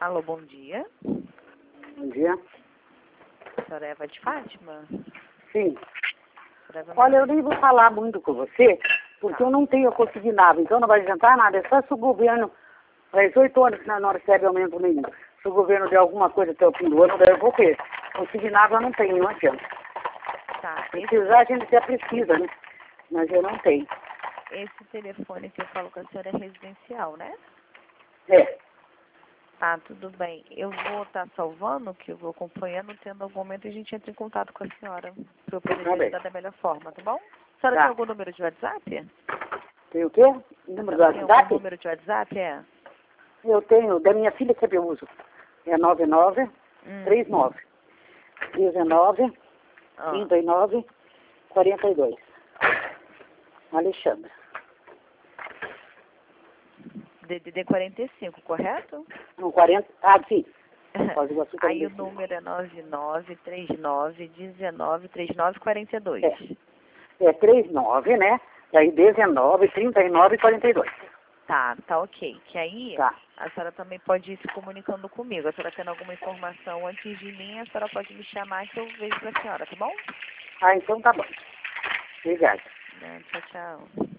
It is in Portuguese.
Alô, bom dia. Bom dia. A senhora Eva de Fátima? Sim. Eva Olha, eu nem vou falar muito com você, porque eu não tenho consignado, então não vai adiantar nada. É só se o governo, faz 8 anos que nós não recebe aumento nenhum. Se o governo der alguma coisa até o fim do ano, daí eu vou ter. Consignado eu não tenho, não adianta. Tá. Precisar a gente até precisa, né? Mas eu não tenho. Esse telefone que eu falo com a senhora é residencial, né? É. Tá, tudo bem. Eu vou estar salvando, que eu vou acompanhando, tendo algum momento a gente entra em contato com a senhora, para eu poder Tá bem. ajudar da melhor forma, tá bom? A senhora Tá. tem algum número de WhatsApp? Tem o quê? Número do Tem algum WhatsApp? número de WhatsApp, é? Eu tenho, da minha filha que eu uso. É 9939 19 39 42. Alexandra. DDD 45, correto? No 40. Ah, sim. Foz do Iguaçu, Aí o 45. número é 9939 19 39 42. É 39, né? Daí 19, 39 e 42. Tá ok. Que aí Tá. a senhora também pode ir se comunicando comigo. A senhora tendo alguma informação antes de mim, a senhora pode me chamar que eu vejo pra senhora, tá bom? Ah, então tá bom. Obrigada. Tchau, tchau.